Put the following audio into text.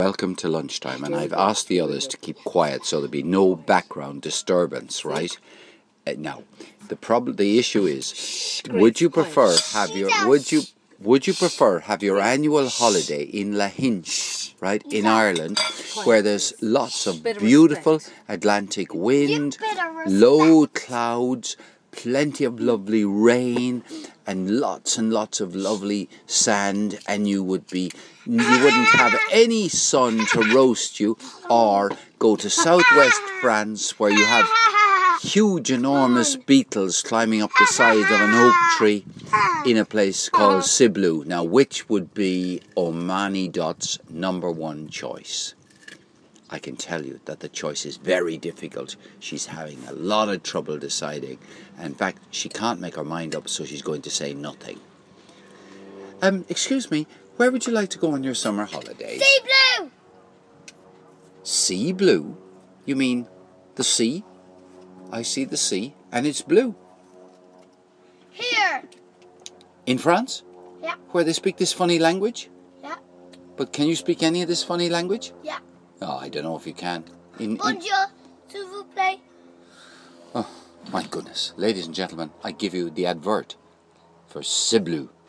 Welcome to lunchtime, and I've asked the others to keep quiet so there'll be no background disturbance, right? Now, the issue is, would you prefer have your annual holiday in Lahinch, right, in Ireland, where there's lots of beautiful Atlantic wind, low clouds, plenty of lovely rain, and lots of lovely sand, and you wouldn't have any sun to roast you, or go to southwest France where you have huge enormous beetles climbing up the side of an oak tree in a place called Siblou. Now, which would be Omani Dot's #1 choice? I can tell you that the choice is very difficult. She's having a lot of trouble deciding. In fact, she can't make her mind up, so she's going to say nothing. Excuse me, where would you like to go on your summer holidays? Sea blue! Sea blue? You mean the sea? I see the sea, and it's blue. Here! In France? Yeah. Where they speak this funny language? Yeah. But can you speak any of this funny language? Yeah. Oh, I don't know if you can. Bonjour, s'il vous plaît. Oh, my goodness. Ladies and gentlemen, I give you the advert for Siblou.